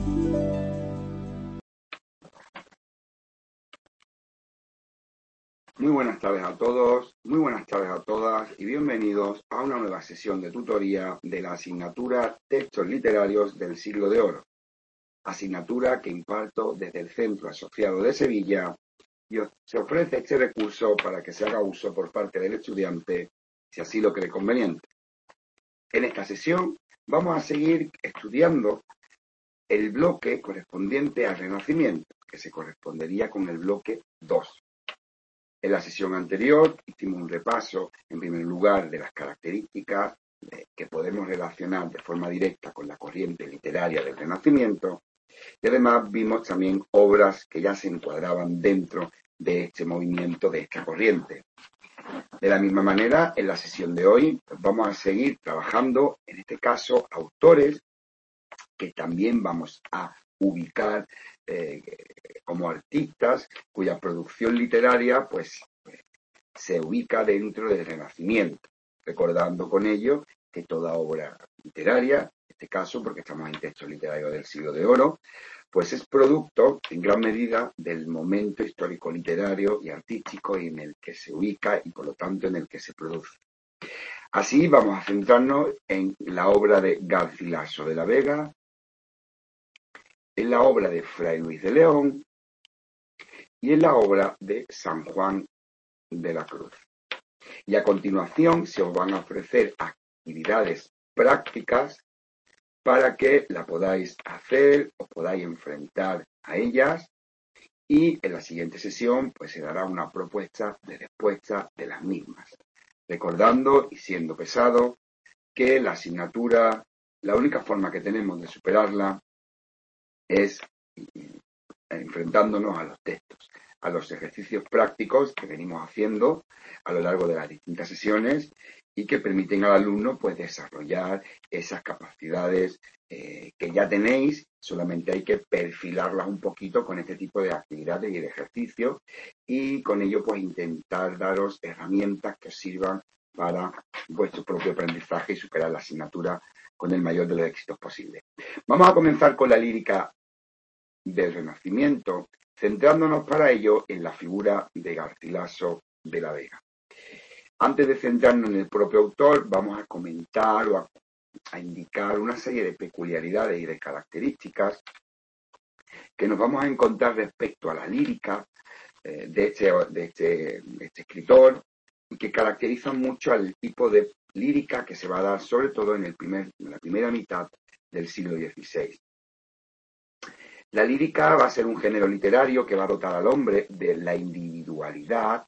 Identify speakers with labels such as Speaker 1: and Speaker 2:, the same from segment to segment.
Speaker 1: Muy buenas tardes a todos, muy buenas tardes a todas y bienvenidos a una nueva sesión de tutoría de la asignatura Textos Literarios del Siglo de Oro, asignatura que imparto desde el Centro Asociado de Sevilla y se ofrece este recurso para que se haga uso por parte del estudiante si así lo cree conveniente. En esta sesión vamos a seguir estudiando el bloque correspondiente al Renacimiento, que se correspondería con el bloque 2. En la sesión anterior hicimos un repaso, en primer lugar, de las características que podemos relacionar de forma directa con la corriente literaria del Renacimiento y además vimos también obras que ya se encuadraban dentro de este movimiento, de esta corriente. De la misma manera, en la sesión de hoy vamos a seguir trabajando, en este caso, autores que también vamos a ubicar como artistas cuya producción literaria pues se ubica dentro del Renacimiento, recordando con ello que toda obra literaria, en este caso porque estamos en textos literarios del Siglo de Oro, pues es producto en gran medida del momento histórico literario y artístico en el que se ubica y por lo tanto en el que se produce. Así vamos a centrarnos en la obra de Garcilaso de la Vega, en la obra de Fray Luis de León y en la obra de San Juan de la Cruz. Y a continuación se os van a ofrecer actividades prácticas para que la podáis hacer, os podáis enfrentar a ellas y en la siguiente sesión pues se dará una propuesta de respuesta de las mismas. Recordando y siendo pesado que la asignatura, la única forma que tenemos de superarla es enfrentándonos a los textos, a los ejercicios prácticos que venimos haciendo a lo largo de las distintas sesiones y que permiten al alumno pues desarrollar esas capacidades que ya tenéis, solamente hay que perfilarlas un poquito con este tipo de actividades y de ejercicios y con ello pues intentar daros herramientas que os sirvan para vuestro propio aprendizaje y superar la asignatura con el mayor de los éxitos posibles. Vamos a comenzar con la lírica del Renacimiento, centrándonos para ello en la figura de Garcilaso de la Vega. Antes de centrarnos en el propio autor, vamos a comentar o a indicar una serie de peculiaridades y de características que nos vamos a encontrar respecto a la lírica de este escritor y que caracterizan mucho al tipo de lírica que se va a dar sobre todo en la primera mitad del siglo XVI. La lírica va a ser un género literario que va a dotar al hombre de la individualidad.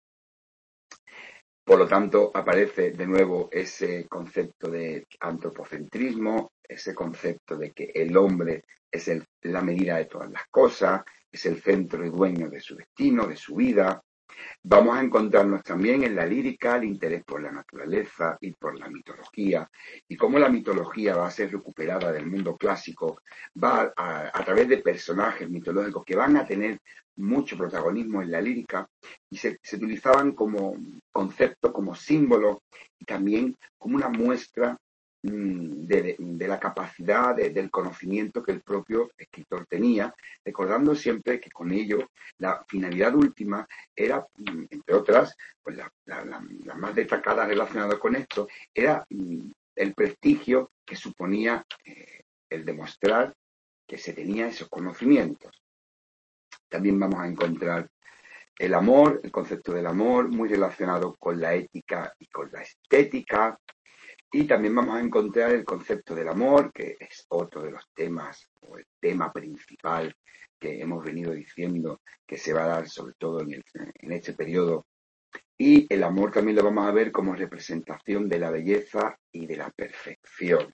Speaker 1: Por lo tanto, aparece de nuevo ese concepto de antropocentrismo, ese concepto de que el hombre es la medida de todas las cosas, es el centro y dueño de su destino, de su vida. Vamos a encontrarnos también en la lírica el interés por la naturaleza y por la mitología, y cómo la mitología va a ser recuperada del mundo clásico, va a través de personajes mitológicos que van a tener mucho protagonismo en la lírica y se utilizaban como concepto, como símbolo y también como una muestra de la capacidad del conocimiento que el propio escritor tenía, recordando siempre que con ello la finalidad última era, entre otras, pues la más destacada relacionada con esto, era el prestigio que suponía el demostrar que se tenía esos conocimientos. También vamos a encontrar el amor, el concepto del amor, muy relacionado con la ética y con la estética. Y también vamos a encontrar el concepto del amor, que es otro de los temas, o el tema principal que hemos venido diciendo que se va a dar sobre todo en este periodo. Y el amor también lo vamos a ver como representación de la belleza y de la perfección.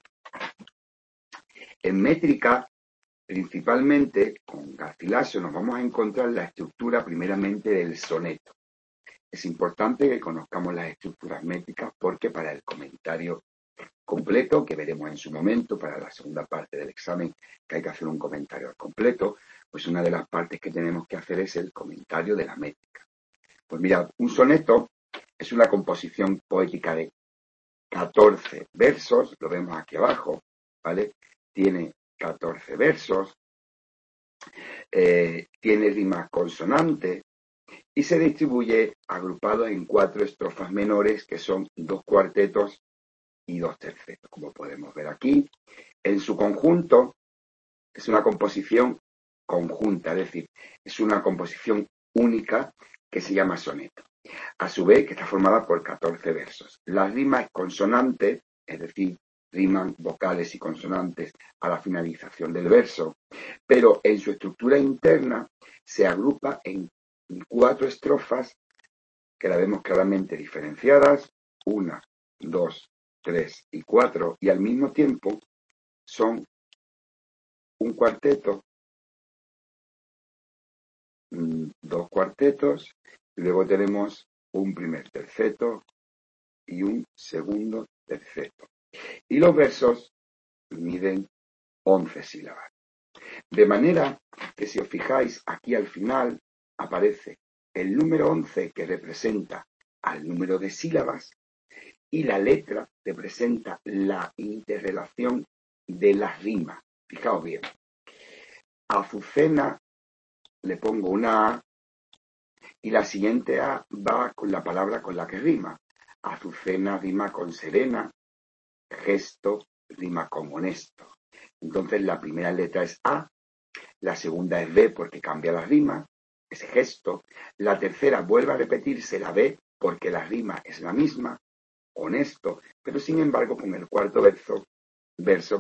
Speaker 1: En métrica, principalmente con Garcilaso, nos vamos a encontrar la estructura primeramente del soneto. Es importante que conozcamos las estructuras métricas porque para el comentario completo, que veremos en su momento, para la segunda parte del examen, que hay que hacer un comentario al completo, pues una de las partes que tenemos que hacer es el comentario de la métrica. Pues mirad, un soneto es una composición poética de 14 versos, lo vemos aquí abajo, ¿vale? Tiene 14 versos, tiene rima consonante y se distribuye agrupado en 4 estrofas menores que son 2 cuartetos y 2 tercetos, como podemos ver aquí. En su conjunto es una composición conjunta, es decir, es una composición única que se llama soneto. A su vez, que está formada por 14 versos. La rima es consonante, es decir, riman vocales y consonantes a la finalización del verso, pero en su estructura interna se agrupa en 4 estrofas que la vemos claramente diferenciadas, 1, 2, 3 y 4, y al mismo tiempo son un cuarteto, 2 cuartetos, y luego tenemos un primer terceto y un segundo terceto. Y los versos miden 11 sílabas. De manera que si os fijáis aquí al final aparece el número 11 que representa al número de sílabas y la letra representa la interrelación de las rimas. Fijaos bien. Azucena le pongo una A y la siguiente A va con la palabra con la que rima. Azucena rima con serena, gesto rima con honesto. Entonces la primera letra es A, la segunda es B porque cambia la rima, es gesto. La tercera vuelve a repetirse la B porque la rima es la misma, honesto, pero sin embargo con el cuarto verso,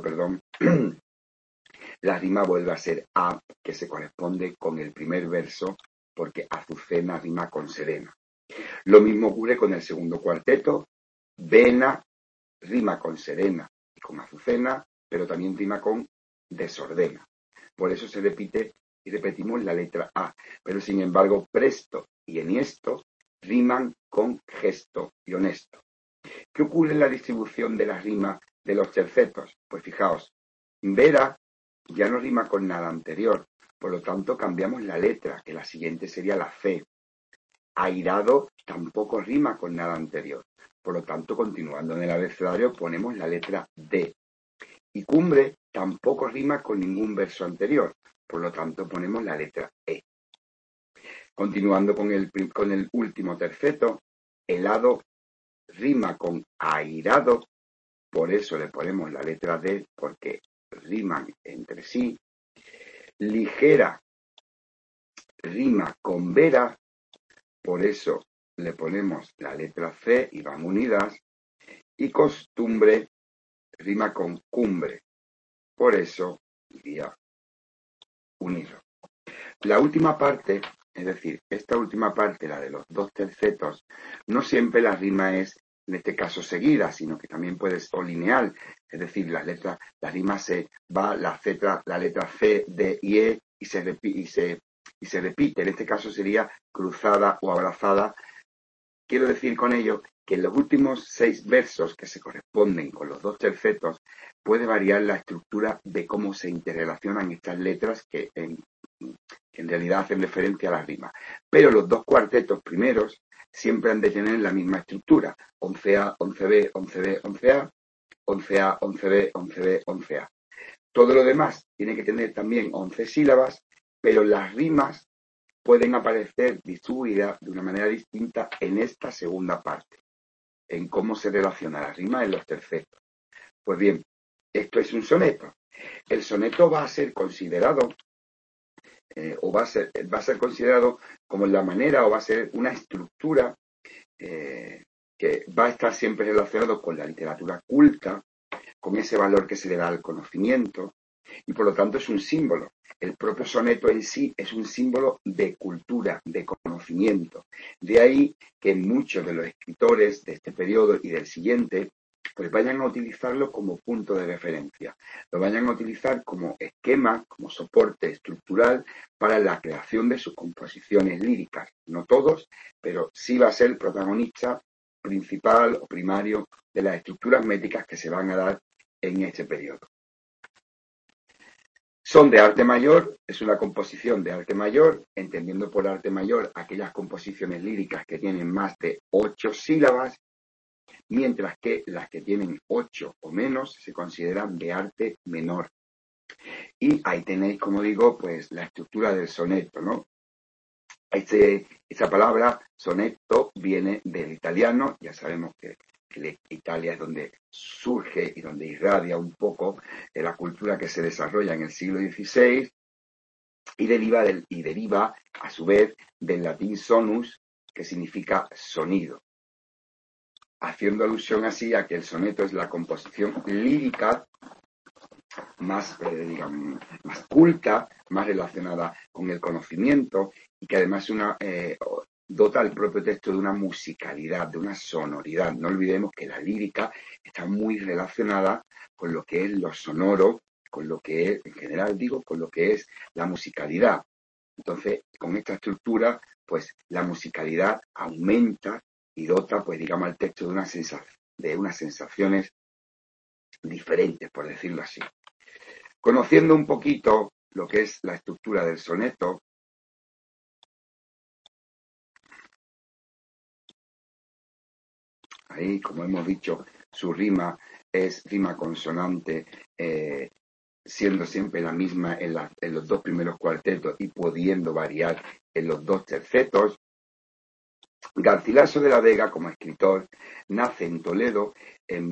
Speaker 1: la rima vuelve a ser A, que se corresponde con el primer verso porque Azucena rima con serena. Lo mismo ocurre con el segundo cuarteto, Vena rima con serena y con Azucena, pero también rima con desordena. Por eso se repite y repetimos la letra A. Pero sin embargo, presto y enhiesto riman con gesto y honesto. ¿Qué ocurre en la distribución de las rimas de los tercetos? Pues fijaos, vera ya no rima con nada anterior, por lo tanto cambiamos la letra, que la siguiente sería la C. Airado tampoco rima con nada anterior, por lo tanto continuando en el abecedario ponemos la letra D. Y cumbre tampoco rima con ningún verso anterior, por lo tanto ponemos la letra E. Continuando con el último terceto, helado rima con airado, por eso le ponemos la letra D, porque riman entre sí. Ligera rima con vera, por eso le ponemos la letra C y van unidas. Y costumbre rima con cumbre, por eso iría unido. La última parte, es decir, esta última parte, la de los 2 tercetos, no siempre la rima es, en este caso, seguida, sino que también puede ser lineal, es decir, la rima se va, la letra C, D y E, y se repite. En este caso sería cruzada o abrazada. Quiero decir con ello que en los últimos 6 versos que se corresponden con los 2 tercetos puede variar la estructura de cómo se interrelacionan estas letras que en realidad hacen referencia a la rima. Pero los 2 cuartetos primeros siempre han de tener la misma estructura. 11A, 11B, 11B, 11A, 11A, 11B, 11B, 11A. Todo lo demás tiene que tener también 11 sílabas, pero las rimas pueden aparecer distribuidas de una manera distinta en esta segunda parte, en cómo se relaciona la rima en los tercetos. Pues bien, esto es un soneto. El soneto va a ser considerado va a ser considerado como la manera o va a ser una estructura que va a estar siempre relacionado con la literatura culta, con ese valor que se le da al conocimiento, y por lo tanto es un símbolo. El propio soneto en sí es un símbolo de cultura, de conocimiento. De ahí que muchos de los escritores de este periodo y del siguiente pues vayan a utilizarlo como punto de referencia, lo vayan a utilizar como esquema, como soporte estructural para la creación de sus composiciones líricas. No todos, pero sí va a ser el protagonista principal o primario de las estructuras métricas que se van a dar en este periodo. Son de arte mayor, es una composición de arte mayor, entendiendo por arte mayor aquellas composiciones líricas que tienen más de 8 sílabas, mientras que las que tienen 8 o menos se consideran de arte menor. Y ahí tenéis, como digo, pues la estructura del soneto, ¿no? Esa palabra soneto viene del italiano, ya sabemos que Italia es donde surge y donde irradia un poco la cultura que se desarrolla en el siglo XVI y deriva a su vez del latín sonus, que significa sonido, haciendo alusión así a que el soneto es la composición lírica más, digamos, más culta, más relacionada con el conocimiento y que además dota al propio texto de una musicalidad, de una sonoridad. No olvidemos que la lírica está muy relacionada con lo que es lo sonoro, con lo que es, en general digo, con lo que es la musicalidad. Entonces, con esta estructura, pues la musicalidad aumenta y dota, pues digamos, al texto de unas sensaciones diferentes, por decirlo así. Conociendo un poquito lo que es la estructura del soneto, ahí, como hemos dicho, su rima es rima consonante, siendo siempre la misma en los dos primeros cuartetos y pudiendo variar en los dos tercetos. Garcilaso de la Vega, como escritor, nace en Toledo en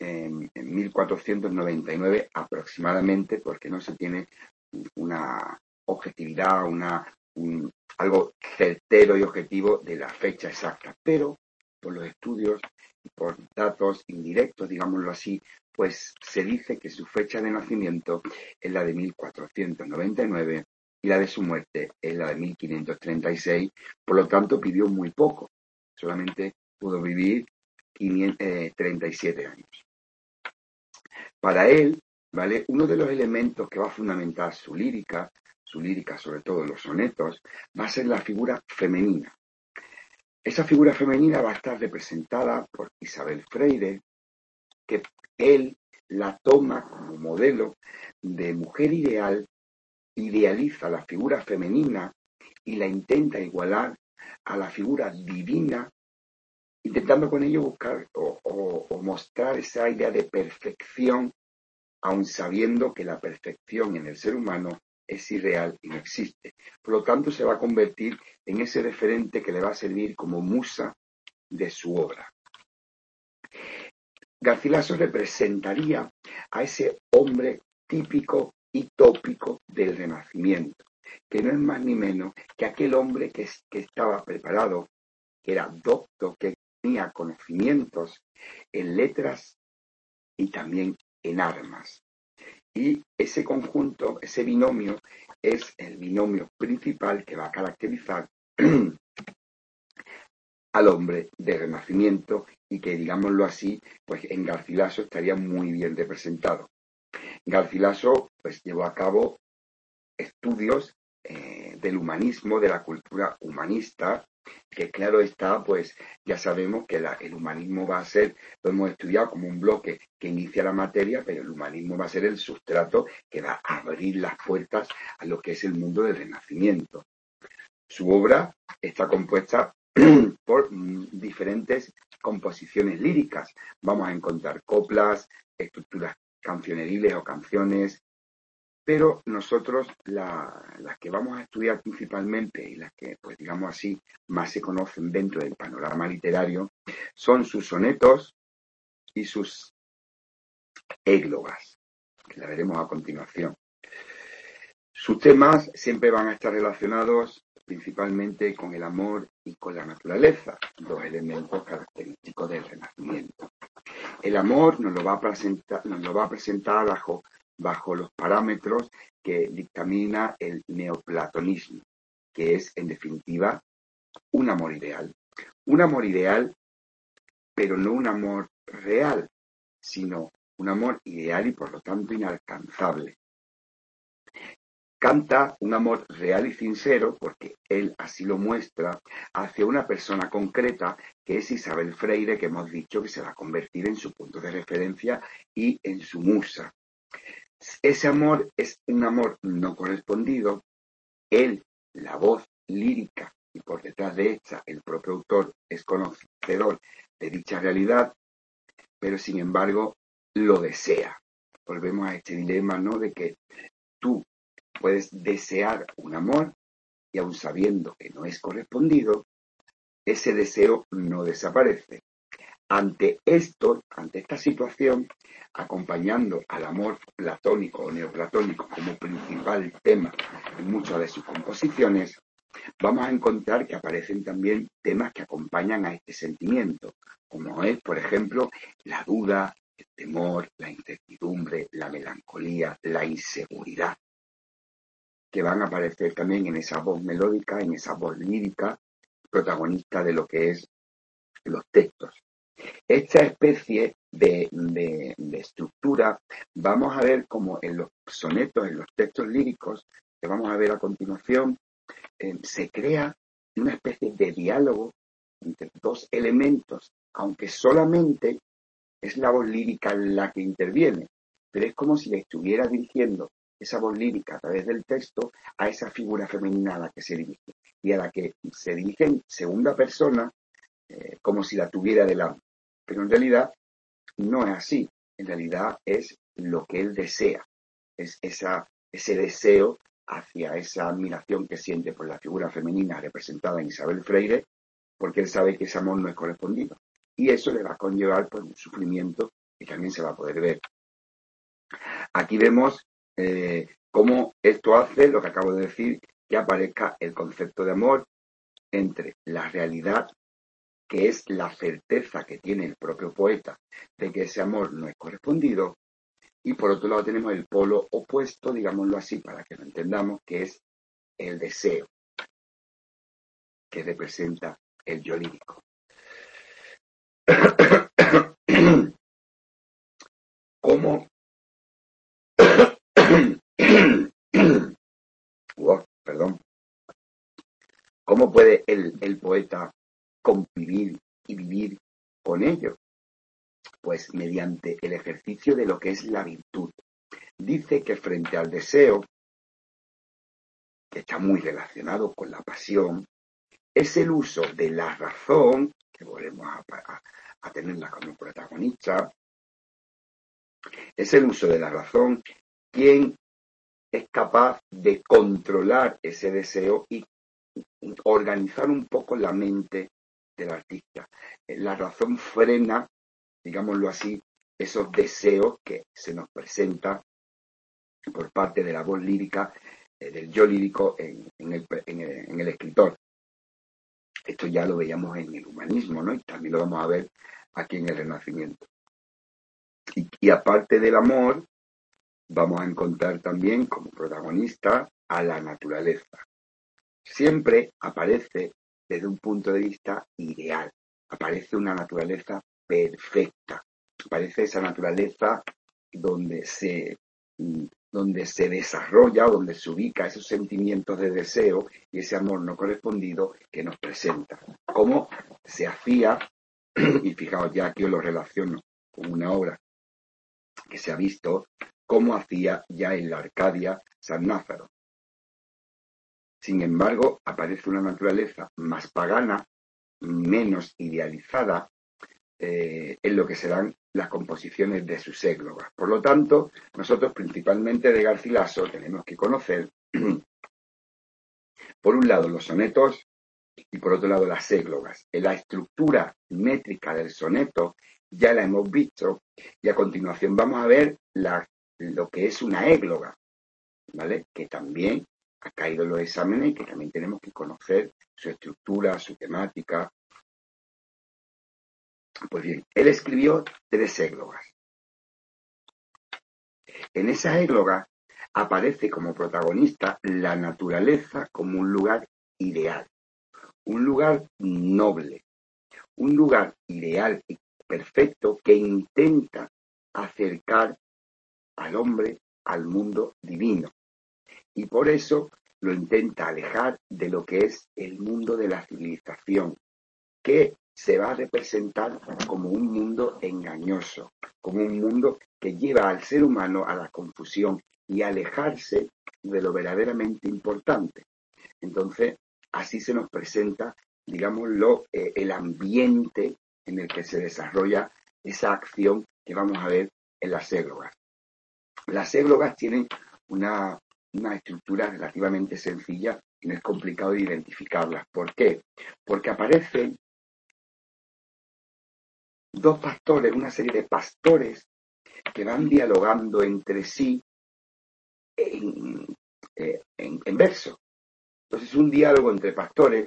Speaker 1: 1499 aproximadamente, porque no se tiene una objetividad, algo certero y objetivo de la fecha exacta, pero por los estudios y por datos indirectos, digámoslo así, pues se dice que su fecha de nacimiento es la de 1499 y la de su muerte es la de 1536, por lo tanto vivió muy poco, solamente pudo vivir 37 años. Para él, ¿vale? Uno de los elementos que va a fundamentar su lírica sobre todo los sonetos, va a ser la figura femenina. Esa figura femenina va a estar representada por Isabel Freire, que él la toma como modelo de mujer ideal, idealiza la figura femenina y la intenta igualar a la figura divina, intentando con ello buscar o mostrar esa idea de perfección, aun sabiendo que la perfección en el ser humano es irreal y no existe. Por lo tanto, se va a convertir en ese referente que le va a servir como musa de su obra. Garcilaso representaría a ese hombre típico y tópico del Renacimiento, que no es más ni menos que aquel hombre que estaba preparado, que era docto, que tenía conocimientos en letras y también en armas. Y ese conjunto, ese binomio, es el binomio principal que va a caracterizar al hombre de Renacimiento y que, digámoslo así, pues en Garcilaso estaría muy bien representado. Garcilaso pues llevó a cabo estudios del humanismo, de la cultura humanista, que claro está, pues ya sabemos que el humanismo va a ser, lo hemos estudiado como un bloque que inicia la materia, pero el humanismo va a ser el sustrato que va a abrir las puertas a lo que es el mundo del Renacimiento. Su obra está compuesta por diferentes composiciones líricas. Vamos a encontrar coplas, estructuras cancioneriles o canciones, pero nosotros las que vamos a estudiar principalmente y las que, pues digamos así, más se conocen dentro del panorama literario, son sus sonetos y sus églogas, que la veremos a continuación. Sus temas siempre van a estar relacionados principalmente con el amor y con la naturaleza, dos elementos característicos del Renacimiento. El amor nos lo va a presentar bajo los parámetros que dictamina el neoplatonismo, que es, en definitiva, un amor ideal. Un amor ideal, pero no un amor real, sino un amor ideal y por lo tanto inalcanzable. Canta un amor real y sincero, porque él así lo muestra, hacia una persona concreta que es Isabel Freire, que hemos dicho que se va a convertir en su punto de referencia y en su musa. Ese amor es un amor no correspondido. Él, la voz lírica, y por detrás de esta el propio autor es conocedor de dicha realidad, pero sin embargo lo desea. volvemos a este dilema, ¿no? De que tú puedes desear un amor y aun sabiendo que no es correspondido, ese deseo no desaparece. Ante esta situación, acompañando al amor platónico o neoplatónico como principal tema en muchas de sus composiciones, vamos a encontrar que aparecen también temas que acompañan a este sentimiento, como es, por ejemplo, la duda, el temor, la incertidumbre, la melancolía, la inseguridad, que van a aparecer también en esa voz melódica, en esa voz lírica, protagonista de lo que es los textos. Esta especie de estructura vamos a ver como en los sonetos, en los textos líricos, que vamos a ver a continuación, se crea una especie de diálogo entre dos elementos, aunque solamente es la voz lírica la que interviene, pero es como si le estuviera dirigiendo esa voz lírica a través del texto a esa figura femenina a la que se dirige y a la que se dirige en segunda persona, como si la tuviera delante. Pero en realidad no es así. En realidad es lo que él desea. Es ese deseo hacia esa admiración que siente por la figura femenina representada en Isabel Freire, porque él sabe que ese amor no es correspondido. Y eso le va a conllevar pues, un sufrimiento que también se va a poder ver. Aquí vemos cómo esto hace, lo que acabo de decir, que aparezca el concepto de amor entre la realidad, que es la certeza que tiene el propio poeta de que ese amor no es correspondido, y por otro lado tenemos el polo opuesto, digámoslo así, para que lo entendamos, que es el deseo, que representa el yo lírico. ¿Cómo? Perdón. ¿Cómo puede el poeta convivir y vivir con ello? Pues mediante el ejercicio de lo que es la virtud. Dice que frente al deseo, que está muy relacionado con la pasión, es el uso de la razón, que volvemos a tenerla como protagonista, es el uso de la razón quien es capaz de controlar ese deseo y organizar un poco la mente del artista. La razón frena, digámoslo así, esos deseos que se nos presentan por parte de la voz lírica, del yo lírico en el escritor. Esto ya lo veíamos en el humanismo, ¿no? Y también lo vamos a ver aquí en el Renacimiento. Y aparte del amor, vamos a encontrar también como protagonista a la naturaleza. Siempre aparece desde un punto de vista ideal, aparece una naturaleza perfecta, aparece esa naturaleza donde se desarrolla, donde se ubica esos sentimientos de deseo y ese amor no correspondido que nos presenta. Como se hacía, y fijaos ya aquí os lo relaciono con una obra que se ha visto, como hacía ya en la Arcadia San Lázaro. Sin embargo, aparece una naturaleza más pagana, menos idealizada, en lo que serán las composiciones de sus églogas. Por lo tanto, nosotros principalmente de Garcilaso tenemos que conocer, por un lado, los sonetos y por otro lado, las églogas. En la estructura métrica del soneto ya la hemos visto y a continuación vamos a ver lo que es una égloga, ¿vale? Que también ha caído en los exámenes y que también tenemos que conocer su estructura, su temática. Pues bien, él escribió 3 églogas. En esas églogas aparece como protagonista la naturaleza como un lugar ideal, un lugar noble, un lugar ideal y perfecto que intenta acercar al hombre al mundo divino. Y por eso lo intenta alejar de lo que es el mundo de la civilización, que se va a representar como un mundo engañoso, como un mundo que lleva al ser humano a la confusión y a alejarse de lo verdaderamente importante. Entonces, así se nos presenta, digámoslo, el ambiente en el que se desarrolla esa acción que vamos a ver en las églogas. Las églogas tienen una, una estructura relativamente sencilla y no es complicado de identificarlas. ¿Por qué? Porque aparecen dos pastores, una serie de pastores que van dialogando entre sí en, en verso. Entonces es un diálogo entre pastores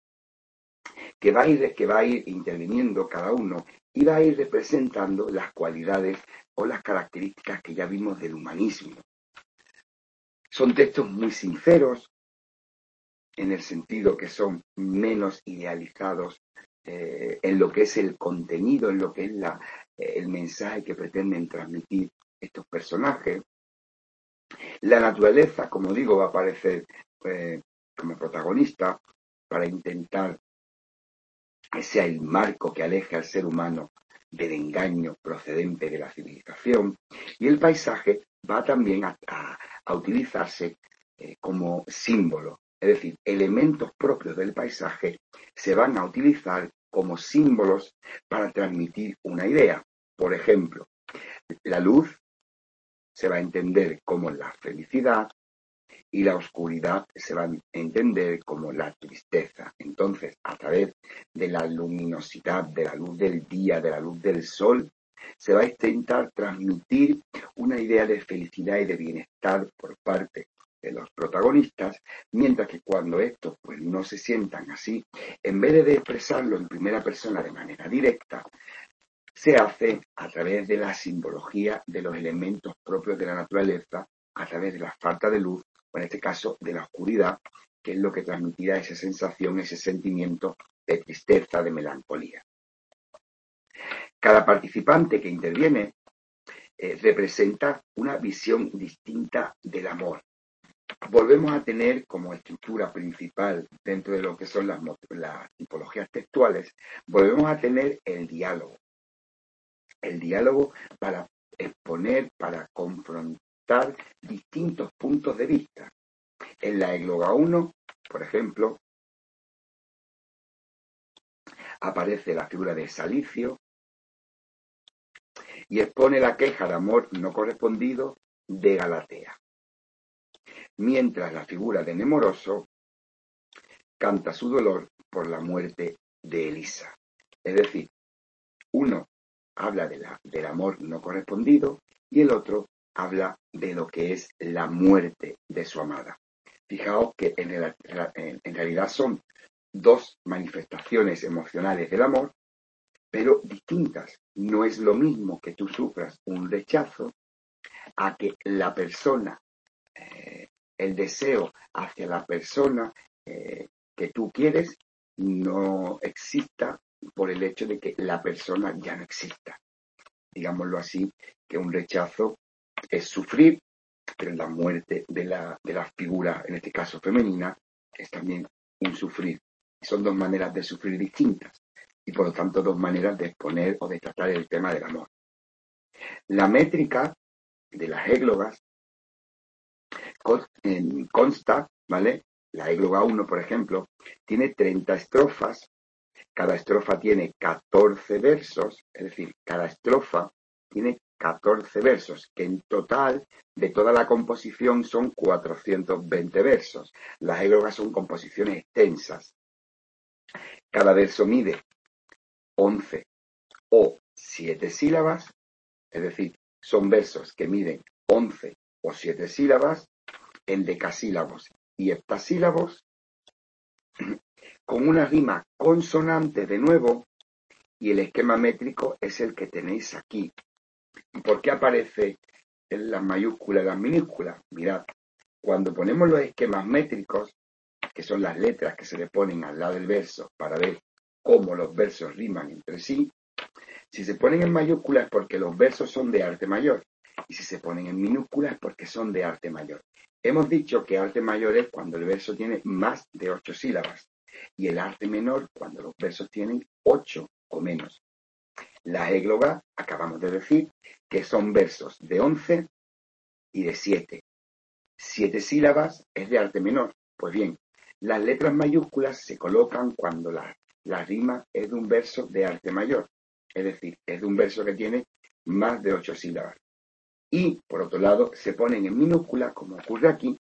Speaker 1: que va a ir interviniendo cada uno y va a ir representando las cualidades o las características que ya vimos del humanismo. Son textos muy sinceros en el sentido que son menos idealizados en lo que es el contenido, en lo que es el mensaje que pretenden transmitir estos personajes. La naturaleza, como digo, va a aparecer como protagonista para intentar que sea el marco que aleje al ser humano del engaño procedente de la civilización, y el paisaje va también a utilizarse como símbolo, es decir, elementos propios del paisaje se van a utilizar como símbolos para transmitir una idea. Por ejemplo, la luz se va a entender como la felicidad, y la oscuridad se va a entender como la tristeza. Entonces, a través de la luminosidad, de la luz del día, de la luz del sol, se va a intentar transmitir una idea de felicidad y de bienestar por parte de los protagonistas, mientras que cuando estos pues no se sientan así, en vez de expresarlo en primera persona de manera directa, se hace a través de la simbología de los elementos propios de la naturaleza, a través de la falta de luz, o en este caso de la oscuridad, que es lo que transmitirá esa sensación, ese sentimiento de tristeza, de melancolía. Cada participante que interviene representa una visión distinta del amor. Volvemos a tener como estructura principal dentro de lo que son las tipologías textuales, volvemos a tener el diálogo. El diálogo para exponer, para confrontar distintos puntos de vista. En la égloga 1, por ejemplo, aparece la figura de Salicio y expone la queja de amor no correspondido de Galatea, mientras la figura de Nemoroso canta su dolor por la muerte de Elisa. Es decir, uno habla del amor no correspondido y el otro habla de lo que es la muerte de su amada. Fijaos que en realidad son dos manifestaciones emocionales del amor, pero distintas. No es lo mismo que tú sufras un rechazo a que la persona, el deseo hacia la persona que tú quieres no exista por el hecho de que la persona ya no exista. Digámoslo así, que un rechazo es sufrir, pero la muerte de la figura, en este caso femenina, es también un sufrir. Son dos maneras de sufrir distintas y por lo tanto dos maneras de exponer o de tratar el tema del amor. La métrica de las églogas consta, ¿vale? La égloga 1, por ejemplo, tiene 30 estrofas, cada estrofa tiene 14 versos, es decir, cada estrofa tiene 14 versos, que en total de toda la composición son 420 versos. Las églogas son composiciones extensas. Cada verso mide 11 o 7 sílabas, es decir, son versos que miden 11 o 7 sílabas, en decasílabos y heptasílabos, con una rima consonante de nuevo, y el esquema métrico es el que tenéis aquí. ¿Y por qué aparece en las mayúsculas y las minúsculas? Mirad, cuando ponemos los esquemas métricos, que son las letras que se le ponen al lado del verso para ver cómo los versos riman entre sí, si se ponen en mayúsculas es porque los versos son de arte mayor, y si se ponen en minúsculas es porque son de arte mayor. Hemos dicho que arte mayor es cuando el verso tiene más de 8 sílabas, y el arte menor cuando los versos tienen 8 o menos. Las églogas, acabamos de decir, que son versos de 11 y de 7. 7 sílabas es de arte menor. Pues bien, las letras mayúsculas se colocan cuando la rima es de un verso de arte mayor. Es decir, es de un verso que tiene más de 8 sílabas. y, por otro lado, se ponen en minúscula, como ocurre aquí,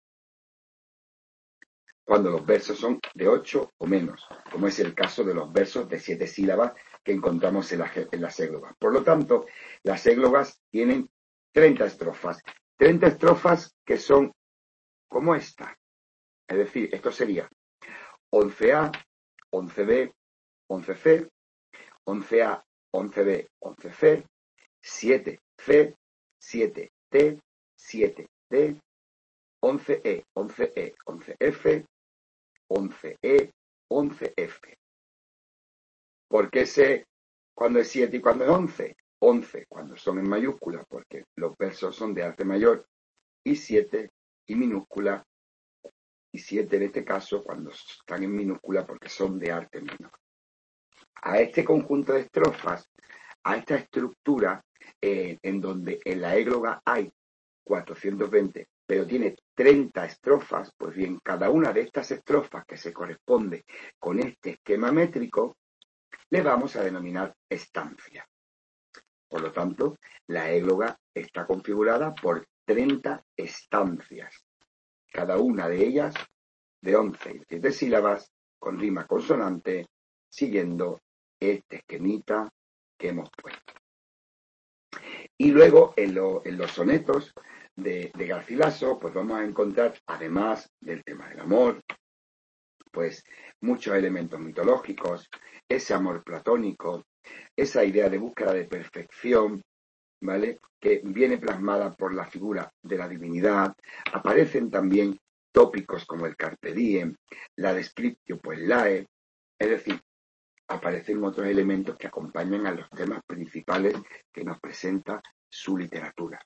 Speaker 1: cuando los versos son de 8 o menos, como es el caso de los versos de 7 sílabas que encontramos en las églogas. Por lo tanto, las églogas tienen 30 estrofas. 30 estrofas que son como esta. Es decir, esto sería 11A, 11B, 11C, 11A, 11B, 11C, 7C, 7T, 7D, 11E, 11E, 11F, 11E, 11F. ¿Por qué sé cuándo es 7 y cuándo es 11? 11 cuando son en mayúscula, porque los versos son de arte mayor, y 7 y minúscula, y 7 en este caso cuando están en minúscula porque son de arte menor. A este conjunto de estrofas, a esta estructura, en donde en la égloga hay 420, pero tiene 30 estrofas, pues bien, cada una de estas estrofas que se corresponde con este esquema métrico, le vamos a denominar estancia. Por lo tanto, la égloga está configurada por 30 estancias, cada una de ellas de 11 y 7 sílabas, con rima consonante, siguiendo este esquemita que hemos puesto. Y luego, en los sonetos de Garcilaso, pues vamos a encontrar, además del tema del amor, pues muchos elementos mitológicos, ese amor platónico, esa idea de búsqueda de perfección, ¿vale? Que viene plasmada por la figura de la divinidad. Aparecen también tópicos como el carpe diem, la descriptio puellae, es decir, aparecen otros elementos que acompañan a los temas principales que nos presenta su literatura.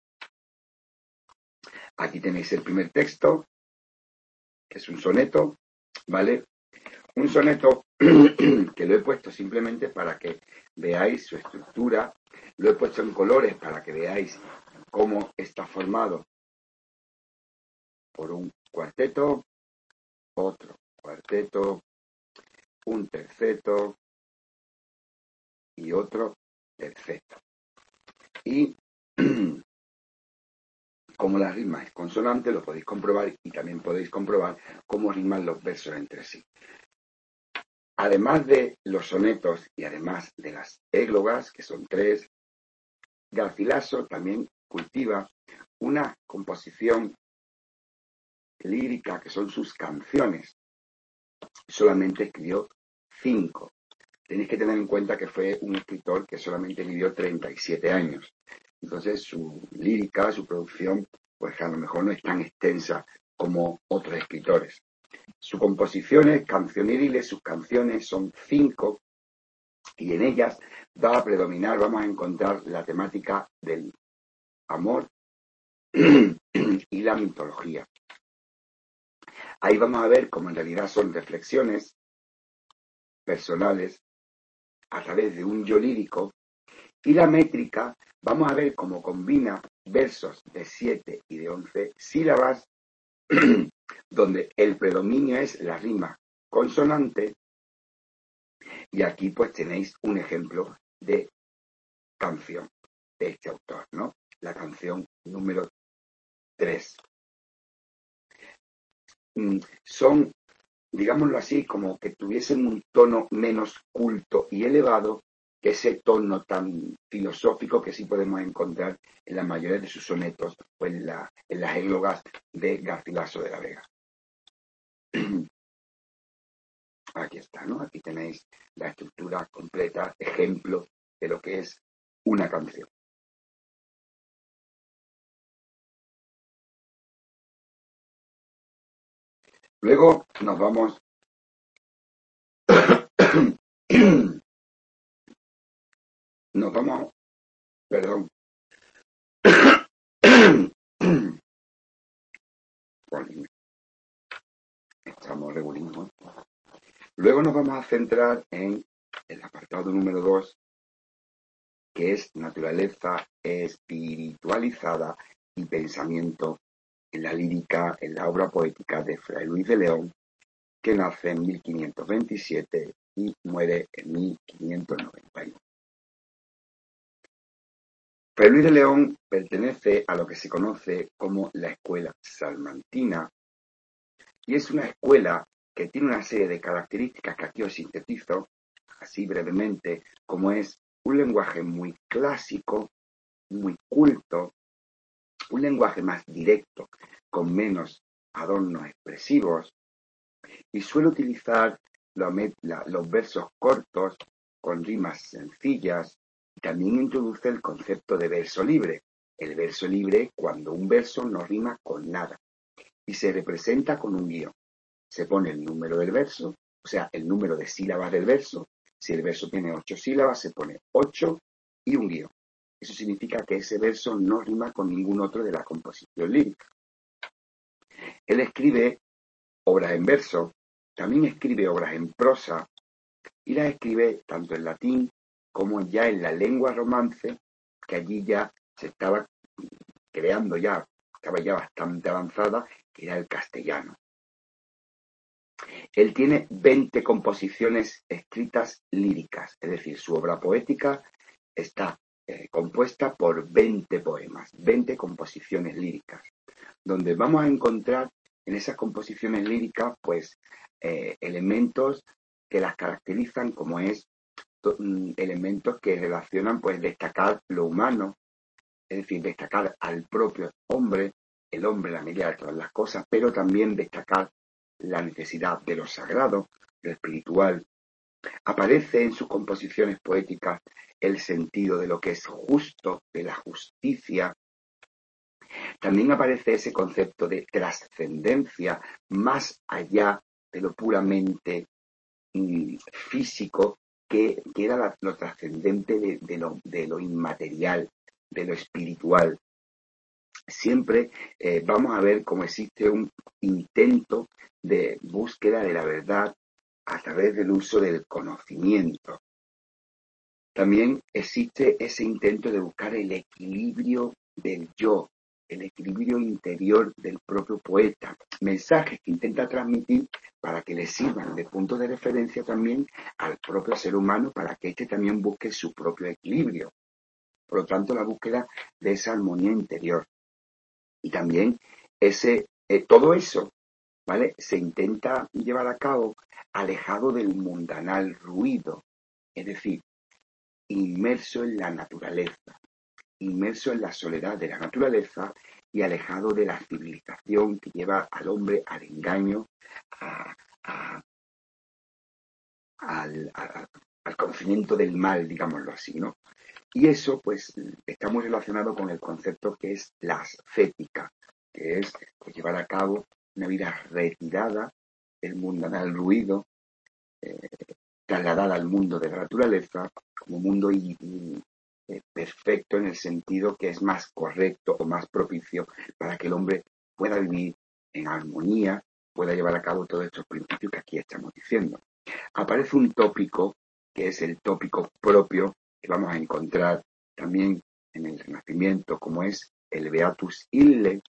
Speaker 1: Aquí tenéis el primer texto, que es un soneto, ¿vale? Un soneto que lo he puesto simplemente para que veáis su estructura, lo he puesto en colores para que veáis cómo está formado por un cuarteto, otro cuarteto, un terceto y otro terceto. Y como la rima es consonante, lo podéis comprobar y también podéis comprobar cómo riman los versos entre sí. Además de los sonetos y además de las églogas, que son 3, Garcilaso también cultiva una composición lírica que son sus canciones. Solamente escribió 5. Tenéis que tener en cuenta que fue un escritor que solamente vivió 37 años. Entonces su lírica, su producción, pues a lo mejor no es tan extensa como otros escritores. Sus composiciones cancioneriles, sus canciones son 5 y en ellas va a predominar, vamos a encontrar la temática del amor y la mitología. Ahí vamos a ver cómo en realidad son reflexiones personales a través de un yo lírico, y la métrica vamos a ver cómo combina versos de 7 y de 11 sílabas donde el predominio es la rima consonante, y aquí pues tenéis un ejemplo de canción de este autor, ¿no? La canción número 3. Son, digámoslo así, como que tuviesen un tono menos culto y elevado que ese tono tan filosófico que sí podemos encontrar en la mayoría de sus sonetos o en las églogas de Garcilaso de la Vega. Aquí está, ¿no? Aquí tenéis la estructura completa, ejemplo de lo que es una canción. Luego nos vamos perdón, estamos regulando. Luego nos vamos a centrar en el apartado número 2, que es naturaleza espiritualizada y pensamiento en la lírica, en la obra poética de Fray Luis de León, que nace en 1527 y muere en 1591. Fray Luis de León pertenece a lo que se conoce como la escuela salmantina y es una escuela que tiene una serie de características que aquí os sintetizo así brevemente, como es un lenguaje muy clásico, muy culto, un lenguaje más directo, con menos adornos expresivos, y suele utilizar los versos cortos con rimas sencillas. También introduce el concepto de verso libre. El verso libre cuando un verso no rima con nada y se representa con un guión. Se pone el número del verso, o sea, el número de sílabas del verso. Si el verso tiene 8 sílabas, se pone 8 y un guión. Eso significa que ese verso no rima con ningún otro de la composición lírica. Él escribe obras en verso, también escribe obras en prosa y las escribe tanto en latín como ya en la lengua romance, que allí ya se estaba creando ya, estaba ya bastante avanzada, que era el castellano. Él tiene 20 composiciones escritas líricas, es decir, su obra poética está compuesta por 20 poemas, 20 composiciones líricas, donde vamos a encontrar en esas composiciones líricas pues elementos que las caracterizan, como es elementos que relacionan pues destacar lo humano, es decir, destacar al propio hombre, el hombre la medida de todas las cosas, pero también destacar la necesidad de lo sagrado, lo espiritual. Aparece en sus composiciones poéticas el sentido de lo que es justo, de la justicia. También aparece ese concepto de trascendencia más allá de lo puramente físico, que era lo trascendente de lo inmaterial, de lo espiritual. Siempre vamos a ver cómo existe un intento de búsqueda de la verdad a través del uso del conocimiento. También existe ese intento de buscar el equilibrio del yo, el equilibrio interior del propio poeta, mensajes que intenta transmitir para que le sirvan de punto de referencia también al propio ser humano, para que éste también busque su propio equilibrio. Por lo tanto, la búsqueda de esa armonía interior. Y también todo eso, ¿vale?, se intenta llevar a cabo alejado del mundanal ruido, es decir, inmerso en la naturaleza, inmerso en la soledad de la naturaleza y alejado de la civilización que lleva al hombre al engaño, a- a- al conocimiento del mal, digámoslo así, ¿no? Y eso, pues, está muy relacionado con el concepto que es la ascética, que es pues, llevar a cabo una vida retirada del mundanal ruido, trasladada al mundo de la naturaleza como mundo perfecto, en el sentido que es más correcto o más propicio para que el hombre pueda vivir en armonía, pueda llevar a cabo todos estos principios que aquí estamos diciendo. Aparece un tópico que es el tópico propio que vamos a encontrar también en el Renacimiento, como es el Beatus Ille,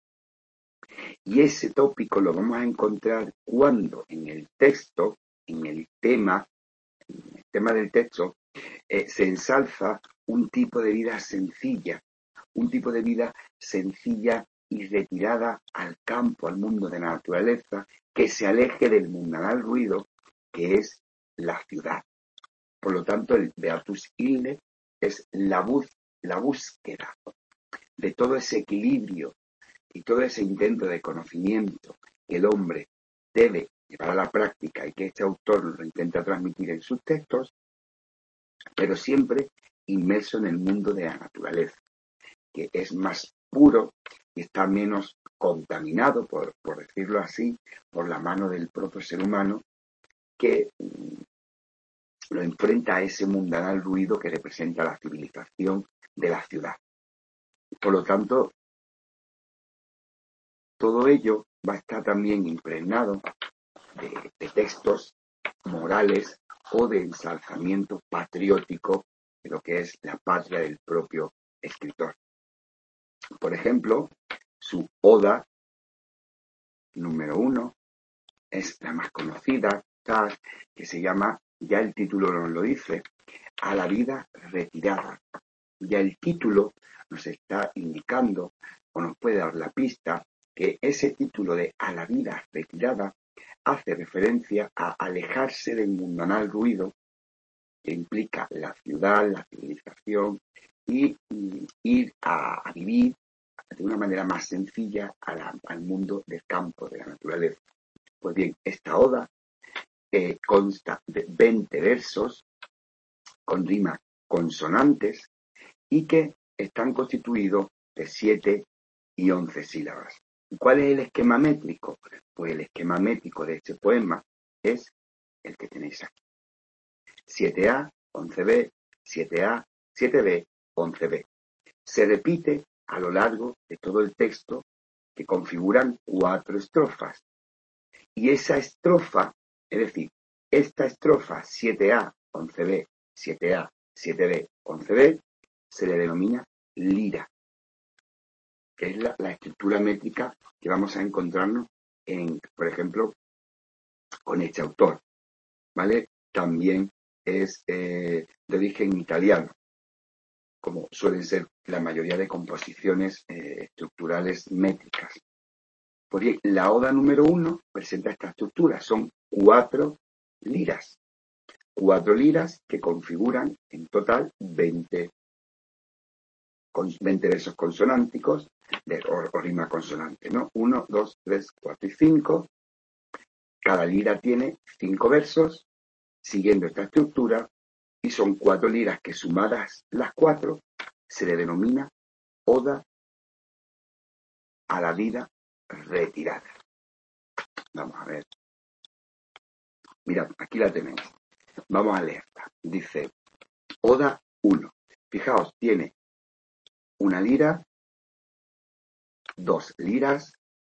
Speaker 1: y ese tópico lo vamos a encontrar cuando en el texto, en el tema del texto, se ensalza un tipo de vida sencilla, un tipo de vida sencilla y retirada al campo, al mundo de la naturaleza, que se aleje del mundanal ruido que es la ciudad. Por lo tanto, el Beatus Ille es la búsqueda de todo ese equilibrio y todo ese intento de conocimiento que el hombre debe llevar a la práctica y que este autor lo intenta transmitir en sus textos, pero siempre inmerso en el mundo de la naturaleza, que es más puro y está menos contaminado, por decirlo así, por la mano del propio ser humano, que lo enfrenta a ese mundanal ruido que representa la civilización de la ciudad. Por lo tanto, todo ello va a estar también impregnado de textos morales o de ensalzamiento patriótico de lo que es la patria del propio escritor. Por ejemplo, su oda número 1 es la más conocida, que se llama, ya el título nos lo dice, A la vida retirada. Ya el título nos está indicando o nos puede dar la pista que ese título de A la vida retirada hace referencia a alejarse del mundanal ruido que implica la ciudad, la civilización y ir a vivir de una manera más sencilla al mundo del campo, de la naturaleza. Pues bien, esta oda consta de 20 versos con rimas consonantes y que están constituidos de 7 y 11 sílabas. ¿Cuál es el esquema métrico? Pues el esquema métrico de este poema es el que tenéis aquí. 7A, 11B, 7A, 7B, 11B. Se repite a lo largo de todo el texto que configuran 4 estrofas. Y esa estrofa, es decir, esta estrofa 7A, 11B, 7A, 7B, 11B, se le denomina lira, que es la estructura métrica que vamos a encontrarnos por ejemplo, con este autor, ¿vale? También es de origen italiano, como suelen ser la mayoría de composiciones estructurales métricas. Pues bien, la oda número 1 presenta esta estructura, son 4 liras. 4 liras que configuran en total 20 versos consonánticos o rima consonante, ¿no? 1, 2, 3, 4 y 5. Cada lira tiene 5 versos, siguiendo esta estructura, y son 4 liras que sumadas las 4 se le denomina oda a la vida retirada. Vamos a ver. Mirad, aquí la tenéis. Vamos a leerla. Dice, oda 1. Fijaos, tiene una lira, 2 liras,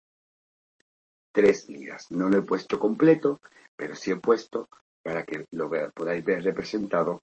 Speaker 1: 3 liras. No lo he puesto completo, pero sí he puesto para que lo podáis ver representado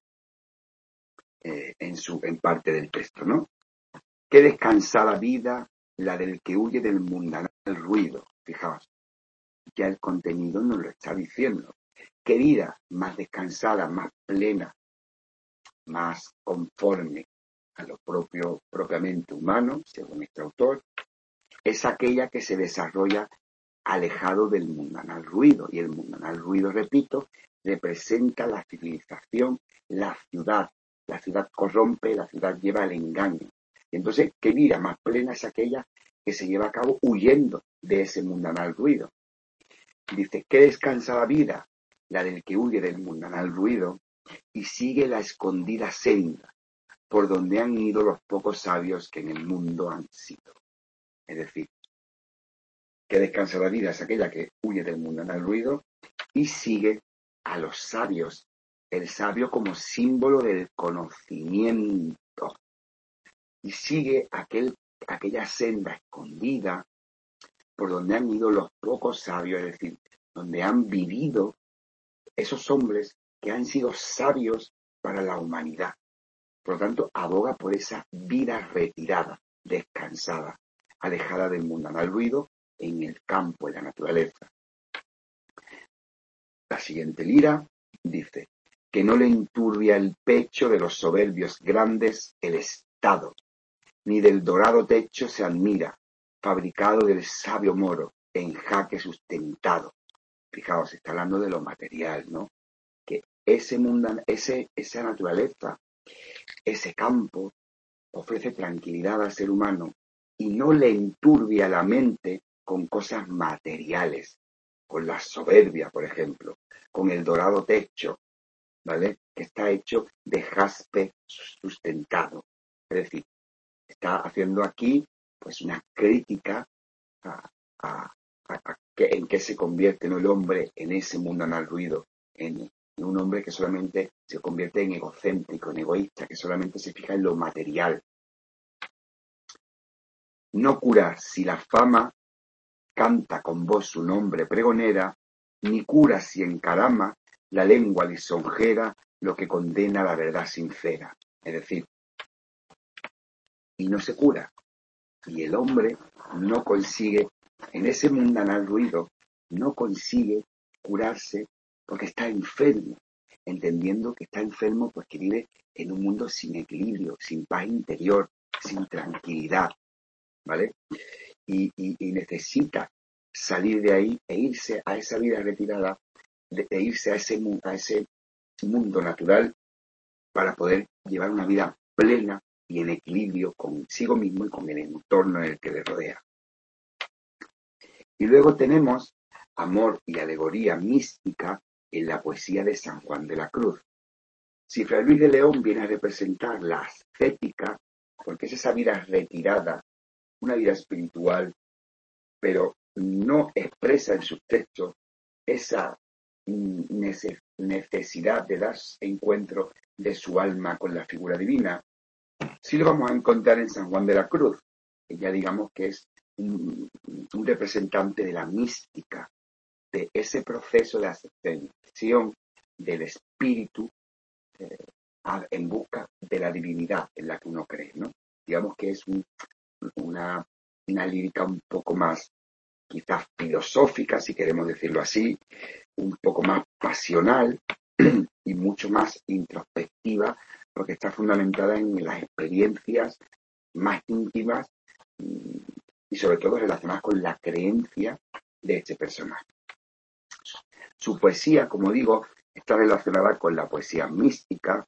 Speaker 1: en parte del texto, ¿no? Qué descansada vida la del que huye del mundanal ruido. Fijaos, ya el contenido nos lo está diciendo. Qué vida más descansada, más plena, más conforme a lo propiamente humano, según este autor, es aquella que se desarrolla alejado del mundanal ruido. Y el mundanal ruido, repito, representa la civilización, la ciudad. La ciudad corrompe, la ciudad lleva al engaño. Y entonces, ¿qué vida más plena es aquella que se lleva a cabo huyendo de ese mundanal ruido? Dice, qué descansada vida la del que huye del mundanal ruido y sigue la escondida senda por donde han ido los pocos sabios que en el mundo han sido. Es decir, que descansada vida es aquella que huye del mundanal ruido y sigue a los sabios, el sabio como símbolo del conocimiento, y sigue aquella senda escondida por donde han ido los pocos sabios, es decir, donde han vivido esos hombres que han sido sabios para la humanidad. Por lo tanto, aboga por esa vida retirada, descansada, alejada del mundanal ruido, en el campo, en la naturaleza. La siguiente lira dice, que no le enturbia el pecho de los soberbios grandes el estado, ni del dorado techo se admira, fabricado del sabio moro, en jaque sustentado. Fijaos, está hablando de lo material, ¿no? Que esa naturaleza, ese campo, ofrece tranquilidad al ser humano y no le enturbia la mente con cosas materiales, con la soberbia, por ejemplo, con el dorado techo, ¿vale? Que está hecho de jaspe sustentado. Es decir, está haciendo aquí pues una crítica en qué se convierte, ¿no?, el hombre en ese mundanal ruido, en un hombre que solamente se convierte en egocéntrico, en egoísta, que solamente se fija en lo material. No cura si la fama canta con voz su nombre pregonera, ni cura si encarama la lengua lisonjera lo que condena la verdad sincera. Es decir, y no se cura. Y el hombre no consigue, en ese mundanal ruido, no consigue curarse porque está enfermo. entendiendo que está enfermo porque vive en un mundo sin equilibrio, sin paz interior, sin tranquilidad, ¿vale? Y necesita salir de ahí e irse a esa vida retirada, e irse a ese mundo natural para poder llevar una vida plena y en equilibrio consigo mismo y con el entorno en el que le rodea. Y luego tenemos amor y alegoría mística en la poesía de San Juan de la Cruz. Si Fray Luis de León viene a representar la ascética, porque es esa vida retirada, una vida espiritual, pero no expresa en sus textos esa necesidad de dar encuentro de su alma con la figura divina, sí lo vamos a encontrar en San Juan de la Cruz, que ya digamos que es un representante de la mística, de ese proceso de ascensión del espíritu en busca de la divinidad en la que uno cree, ¿no? Digamos que es una lírica un poco más, quizás filosófica, si queremos decirlo así, un poco más pasional y mucho más introspectiva, porque está fundamentada en las experiencias más íntimas y sobre todo relacionadas con la creencia de este personaje. Su poesía, como digo, está relacionada con la poesía mística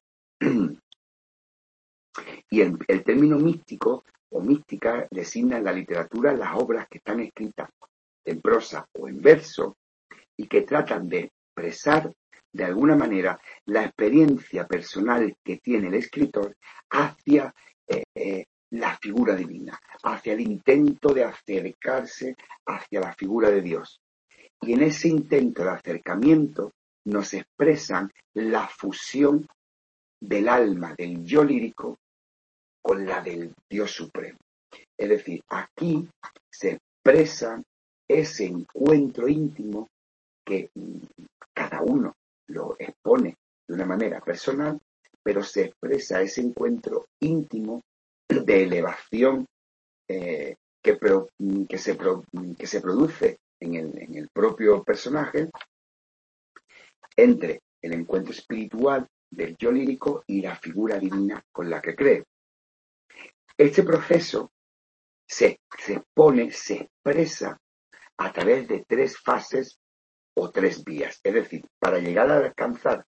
Speaker 1: y el término místico o mística designa en la literatura las obras que están escritas en prosa o en verso y que tratan de expresar de alguna manera la experiencia personal que tiene el escritor hacia la figura divina, hacia el intento de acercarse hacia la figura de Dios. Y en ese intento de acercamiento nos expresan la fusión del alma, del yo lírico, con la del Dios supremo. Es decir, aquí se expresa ese encuentro íntimo que cada uno lo expone de una manera personal, pero se expresa ese encuentro íntimo de elevación que se produce en el propio personaje entre el encuentro espiritual del yo lírico y la figura divina con la que cree. Este proceso se expresa a través de 3 fases o 3 vías. Es decir, para llegar a alcanzar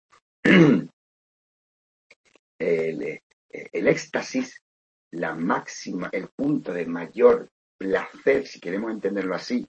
Speaker 1: el éxtasis, la máxima, el punto de mayor placer, si queremos entenderlo así,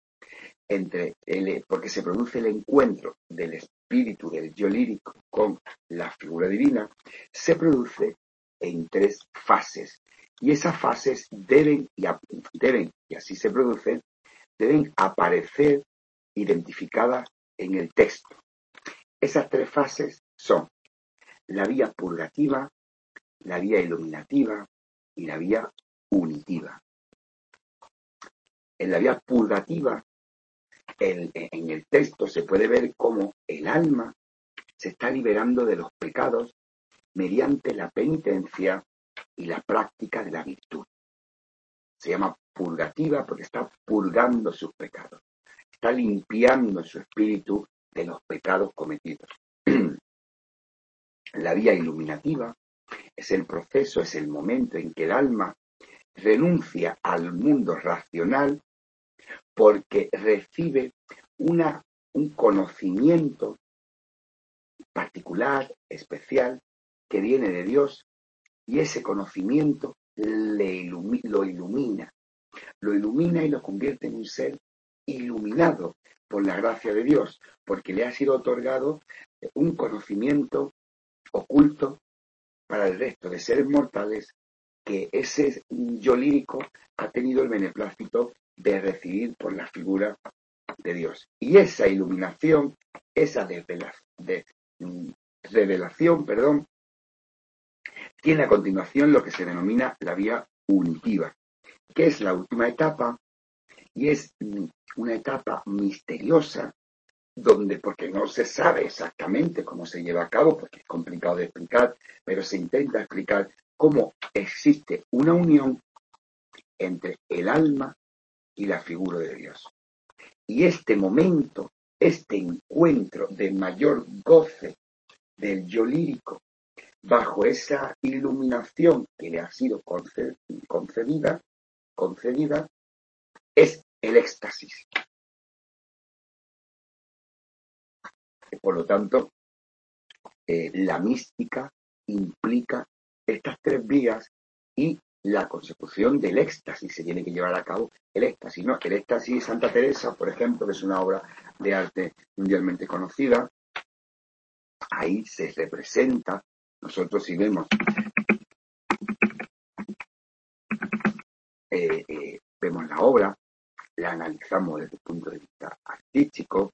Speaker 1: porque se produce el encuentro del espíritu del yo lírico con la figura divina, se produce en 3 fases. Y esas fases deben, y así se produce, deben aparecer identificadas en el texto. Esas 3 fases son la vía purgativa, la vía iluminativa y la vía unitiva. En la vía purgativa, en el texto se puede ver cómo el alma se está liberando de los pecados mediante la penitencia y la práctica de la virtud. Se llama purgativa porque está purgando sus pecados, está limpiando su espíritu de los pecados cometidos. La vía iluminativa es el proceso, es el momento en que el alma renuncia al mundo racional porque recibe un conocimiento particular, especial, que viene de Dios, y ese conocimiento lo ilumina y lo convierte en un ser iluminado por la gracia de Dios, porque le ha sido otorgado un conocimiento oculto para el resto de seres mortales que ese yo lírico ha tenido el beneplácito de recibir por la figura de Dios. Y esa iluminación, esa revelación, tiene a continuación lo que se denomina la vía unitiva, que es la última etapa y es una etapa misteriosa porque no se sabe exactamente cómo se lleva a cabo, porque es complicado de explicar, pero se intenta explicar cómo existe una unión entre el alma y la figura de Dios. Y este momento, este encuentro de mayor goce del yo lírico, bajo esa iluminación que le ha sido concedida, es el éxtasis. Por lo tanto, la mística implica estas tres vías y la consecución del éxtasis. Se tiene que llevar a cabo el éxtasis, ¿no? El éxtasis de Santa Teresa, por ejemplo, que es una obra de arte mundialmente conocida, ahí se representa. Nosotros, si vemos la obra, la analizamos desde el punto de vista artístico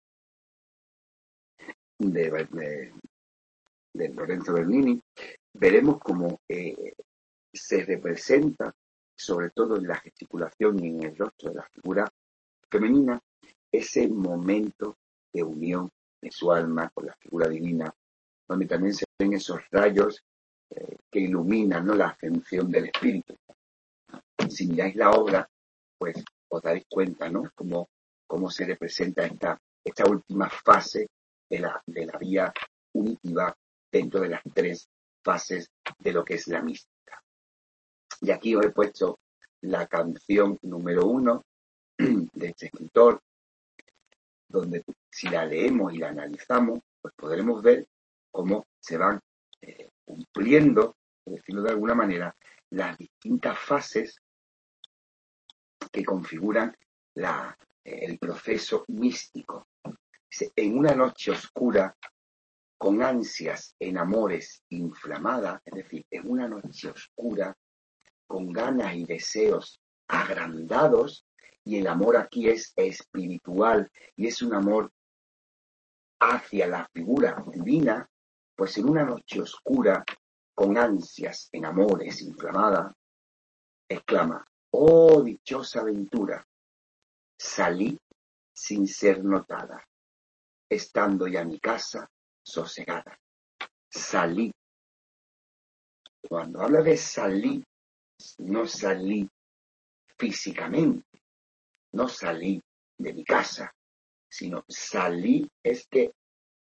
Speaker 1: de Lorenzo Bernini, veremos cómo se representa, sobre todo en la gesticulación y en el rostro de la figura femenina, ese momento de unión de su alma con la figura divina, donde también se ven esos rayos que iluminan, ¿no?, la ascensión del espíritu. Si miráis la obra, pues os daréis cuenta, ¿no?, cómo se representa esta última fase de la vía unitiva dentro de las tres fases de lo que es la mística. Y aquí os he puesto la canción número 1 de este escritor, donde si la leemos y la analizamos, pues podremos ver cómo se van cumpliendo, por decirlo de alguna manera, las distintas fases que configuran el proceso místico. En una noche oscura, con ansias en amores inflamada, es decir, en una noche oscura, con ganas y deseos agrandados, y el amor aquí es espiritual y es un amor hacia la figura divina, pues en una noche oscura, con ansias en amores inflamada, exclama: «Oh, dichosa aventura, salí sin ser notada, estando ya mi casa sosegada». Salí. Cuando habla de salí, no salí físicamente, no salí de mi casa, sino salí es que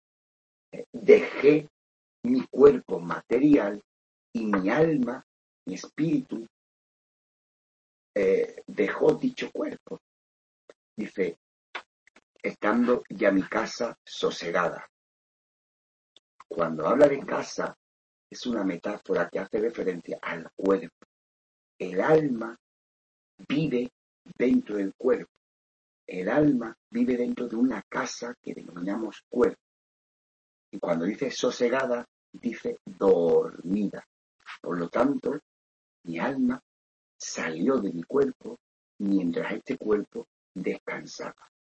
Speaker 1: dejé mi cuerpo material y mi alma, mi espíritu, dejó dicho cuerpo. Dice, estando ya mi casa sosegada. Cuando habla de casa, es una metáfora que hace referencia al cuerpo. El alma vive dentro del cuerpo. El alma vive dentro de una casa que denominamos cuerpo. Y cuando dice sosegada, dice dormida. Por lo tanto, mi alma salió de mi cuerpo mientras este cuerpo descansaba.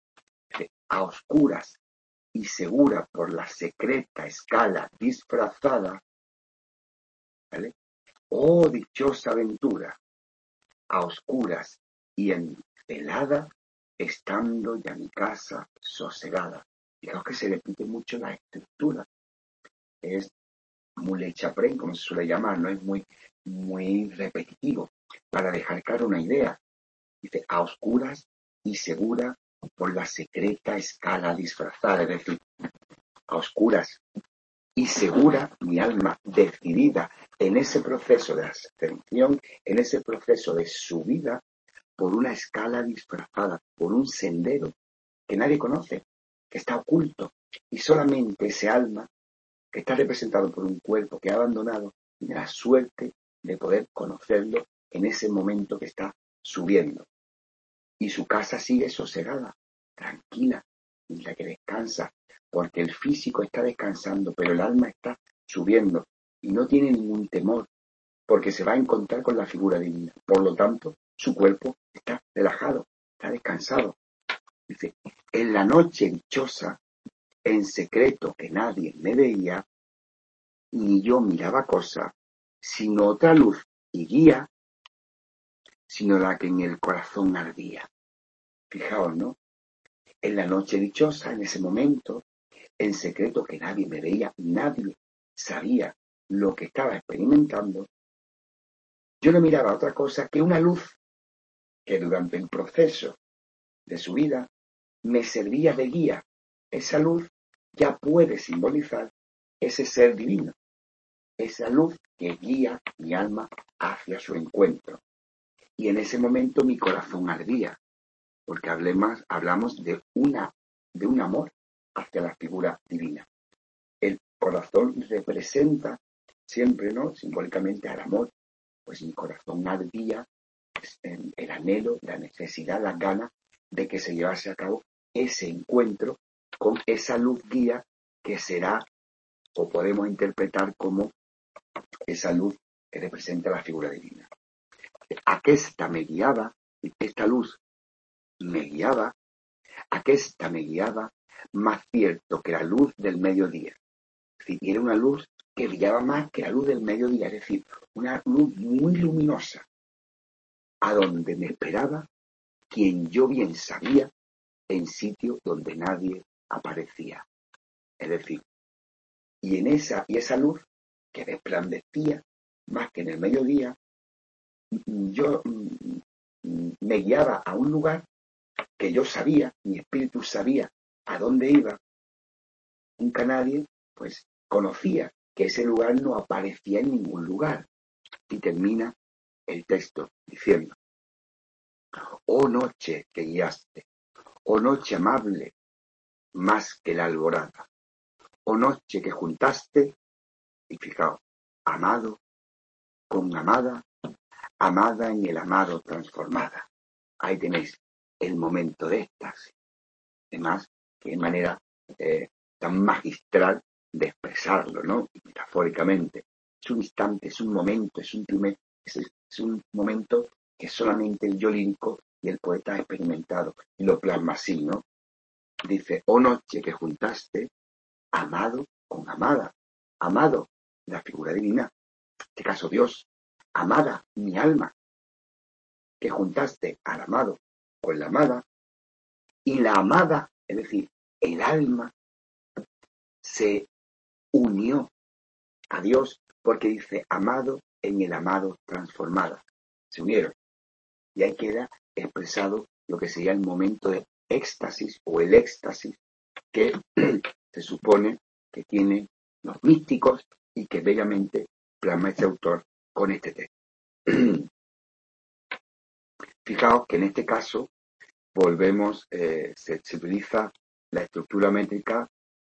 Speaker 1: A oscuras y segura por la secreta escala disfrazada, ¿vale? Oh, dichosa aventura, a oscuras y encelada, estando ya mi casa sosegada. Fijaos que se repite mucho la estructura. Es muy chaprén, como se suele llamar, no es muy repetitivo, para dejar clara una idea. Dice, a oscuras y segura por la secreta escala disfrazada, es decir, a oscuras y segura, mi alma decidida en ese proceso de ascensión, en ese proceso de subida por una escala disfrazada, por un sendero que nadie conoce, que está oculto, y solamente ese alma, que está representado por un cuerpo que ha abandonado, tiene la suerte de poder conocerlo en ese momento que está subiendo. Y su casa sigue sosegada, tranquila, en la que descansa, porque el físico está descansando, pero el alma está subiendo y no tiene ningún temor, porque se va a encontrar con la figura divina. Por lo tanto, su cuerpo está relajado, está descansado. Dice, en la noche dichosa, en secreto que nadie me veía, ni yo miraba cosa, sino otra luz y guía, sino la que en el corazón ardía. Fijaos, ¿no? En la noche dichosa, en ese momento, en secreto que nadie me veía, nadie sabía lo que estaba experimentando, yo no miraba otra cosa que una luz que durante el proceso de su vida me servía de guía. Esa luz ya puede simbolizar ese ser divino, esa luz que guía mi alma hacia su encuentro. Y en ese momento mi corazón ardía, porque hablamos de un amor hacia la figura divina. El corazón representa siempre, ¿no?, simbólicamente al amor. Pues mi corazón ardía, el anhelo, la necesidad, las ganas de que se llevase a cabo ese encuentro con esa luz guía que será, o podemos interpretar como esa luz que representa la figura divina. Aquesta me guiaba, esta luz me guiaba, aquesta me guiaba, más cierto que la luz del mediodía. Es decir, era una luz que brillaba más que la luz del mediodía, es decir, una luz muy luminosa, a donde me esperaba quien yo bien sabía, en sitio donde nadie aparecía. Es decir, y esa luz que resplandecía más que en el mediodía, yo me guiaba a un lugar que yo sabía, mi espíritu sabía a dónde iba. Nunca nadie, pues, conocía que ese lugar no aparecía en ningún lugar. Y termina el texto diciendo: oh noche que guiaste, oh noche amable, más que la alborada, oh noche que juntaste, y fijaos, amado con amada, amada en el amado transformada. Ahí tenéis el momento de éxtasis. Además, qué manera tan magistral de expresarlo, ¿no? Metafóricamente. Es un instante, es un momento, es un momento que solamente el yo lírico y el poeta ha experimentado, y lo plasma así, ¿no? Dice: oh noche que juntaste amado con amada, amado, la figura divina, en este caso Dios, amada, mi alma, que juntaste al amado con la amada, y la amada, es decir, el alma, se unió a Dios porque dice amado en el amado transformada. Se unieron. Y ahí queda expresado lo que sería el momento de éxtasis o el éxtasis que se supone que tienen los místicos y que bellamente plasma este autor con este texto. Fijaos que en este caso volvemos, se utiliza la estructura métrica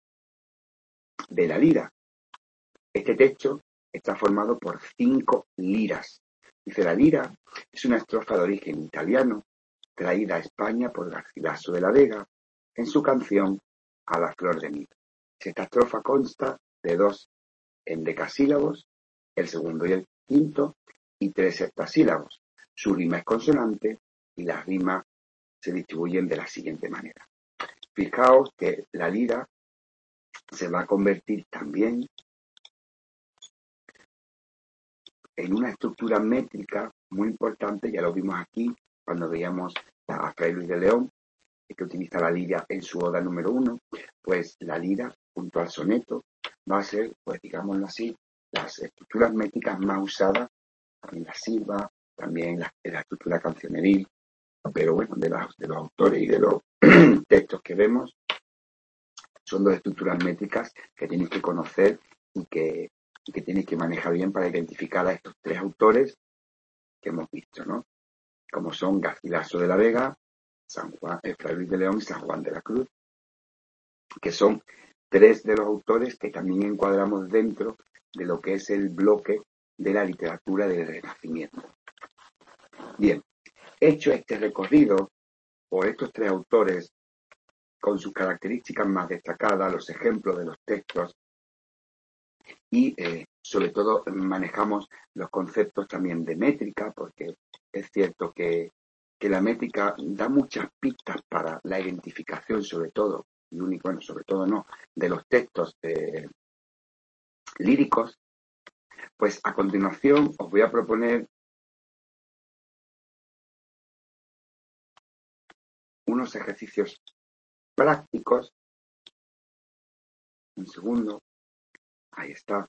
Speaker 1: de la lira. Este texto está formado por 5 liras. Dice: la lira es una estrofa de origen italiano traída a España por Garcilaso de la Vega en su canción A la flor de mil. Esta estrofa consta de 2 endecasílabos, el segundo y el quinto, y 3 heptasílabos. Su rima es consonante y las rimas se distribuyen de la siguiente manera. Fijaos que la lira se va a convertir también en una estructura métrica muy importante. Ya lo vimos aquí cuando veíamos a Fray Luis de León, que utiliza la lira en su oda número 1. Pues la lira, junto al soneto, va a ser, pues digámoslo así, las estructuras métricas más usadas en la silva, también en la estructura cancioneril, pero bueno, de los autores y de los textos que vemos, son 2 estructuras métricas que tenéis que conocer y que tenéis que manejar bien para identificar a estos 3 autores que hemos visto, ¿no? Como son Garcilaso de la Vega, Fray Luis de León y San Juan de la Cruz, que son 3 de los autores que también encuadramos dentro de lo que es el bloque de la literatura del Renacimiento. Bien, hecho este recorrido por estos 3 autores con sus características más destacadas, los ejemplos de los textos y sobre todo manejamos los conceptos también de métrica, porque es cierto que la métrica da muchas pistas para la identificación, sobre todo, sobre todo no, de los textos líricos. Pues a continuación os voy a proponer unos ejercicios prácticos. Un segundo, ahí está.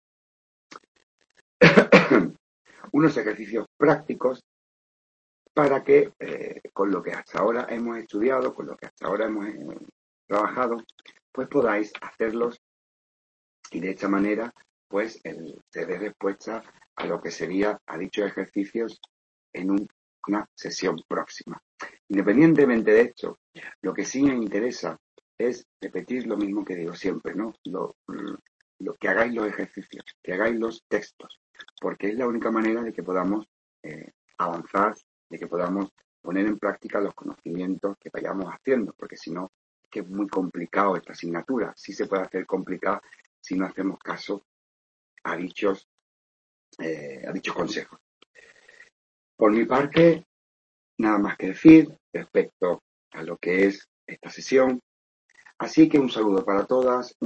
Speaker 1: Unos ejercicios prácticos para que con lo que hasta ahora hemos estudiado, con lo que hasta ahora hemos trabajado, pues podáis hacerlos y de esta manera pues te dé respuesta a lo que sería a dichos ejercicios en una sesión próxima. Independientemente de esto, lo que sí me interesa es repetir lo mismo que digo siempre, ¿no? Lo que hagáis los ejercicios, que hagáis los textos, porque es la única manera de que podamos avanzar, de que podamos poner en práctica los conocimientos que vayamos haciendo, porque si no, es que es muy complicado esta asignatura. Sí se puede hacer complicada si no hacemos caso a dichos consejos. Por mi parte, nada más que decir respecto a lo que es esta sesión. Así que un saludo para todas.